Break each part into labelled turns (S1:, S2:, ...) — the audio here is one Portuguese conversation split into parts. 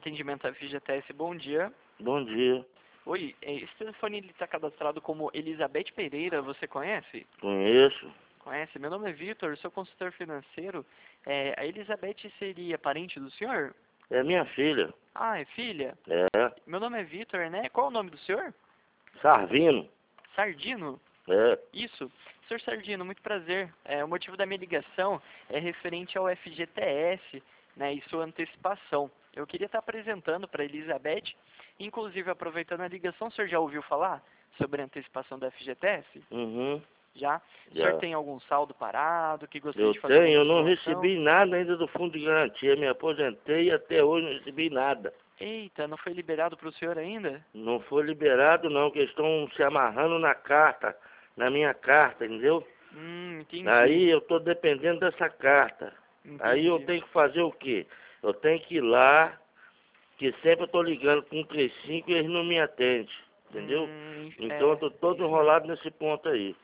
S1: Atendimento FGTS, bom dia.
S2: Bom dia,
S1: Oi, esse telefone está cadastrado como Elizabeth Pereira, você conhece?
S2: conheço.
S1: Conhece? Meu nome é Vitor, sou consultor financeiro. A Elizabeth seria parente do senhor?
S2: É minha filha.
S1: Ah, é filha?
S2: É.
S1: Meu nome é Vitor, né? Qual é o nome do senhor?
S2: Sarvino.
S1: Sardino?
S2: É.
S1: Isso. Senhor Sardino, muito prazer. O motivo da minha ligação é referente ao FGTS, né, e sua antecipação. Eu queria estar apresentando para a Elizabeth, inclusive aproveitando a ligação, o senhor já ouviu falar sobre a antecipação do FGTS?
S2: Uhum.
S1: Já? O senhor
S2: Já.
S1: tem algum saldo parado que gostaria
S2: Eu
S1: de fazer uma
S2: tenho, eu não
S1: utilização?
S2: recebi nada ainda do fundo de garantia. Me aposentei e até hoje não recebi nada.
S1: Eita, não foi liberado para o senhor ainda?
S2: Não foi liberado não, que eles estão se amarrando na carta, na minha carta, entendeu?
S1: Entendi.
S2: Aí eu estou dependendo dessa carta. Aí eu
S1: Entendi.
S2: tenho que fazer o quê? Eu tenho que ir lá, que sempre eu estou ligando com 135 e eles não me atendem, entendeu? Então eu estou
S1: É
S2: todo
S1: isso mesmo.
S2: enrolado nesse ponto aí.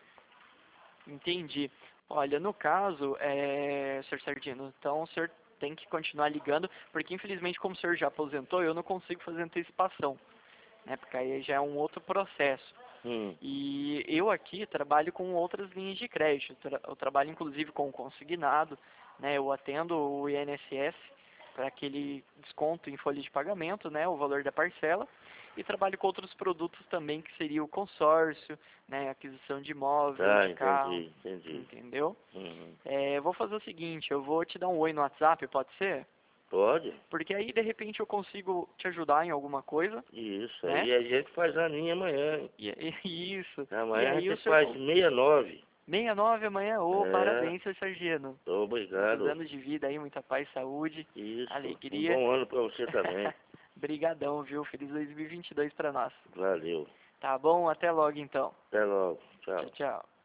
S1: Entendi. Olha, no caso, Sr. Sardino, então o senhor tem que continuar ligando, porque infelizmente como o senhor já aposentou, eu não consigo fazer antecipação, né? Porque aí já é um outro processo.
S2: Hum.
S1: E eu aqui trabalho com outras linhas de crédito. Eu trabalho inclusive com o consignado, né? Eu atendo o INSS para aquele desconto em folha de pagamento, né? O valor da parcela. E trabalho com outros produtos também, que seria o consórcio, né? Aquisição de imóvel,
S2: Tá,
S1: de carro,
S2: entendi.
S1: entendeu?
S2: Uhum.
S1: Eu vou fazer o seguinte, eu vou te dar um oi no WhatsApp, pode ser?
S2: Pode?
S1: Porque aí de repente eu consigo te ajudar em alguma coisa,
S2: Isso,
S1: né?
S2: aí a gente faz a linha amanhã, hein?
S1: Isso. E
S2: Amanhã a
S1: aí
S2: gente
S1: o senhor
S2: faz 69.
S1: 69 amanhã. Ô,
S2: É,
S1: parabéns, seu Sargento. Muitos
S2: obrigado.
S1: anos de vida aí, muita paz, saúde,
S2: Isso, um
S1: alegria.
S2: bom ano pra você também.
S1: Brigadão, viu? Feliz 2022 pra nós.
S2: Valeu.
S1: Tá bom? Até logo então.
S2: Até logo.
S1: Tchau,
S2: Tchau.
S1: tchau.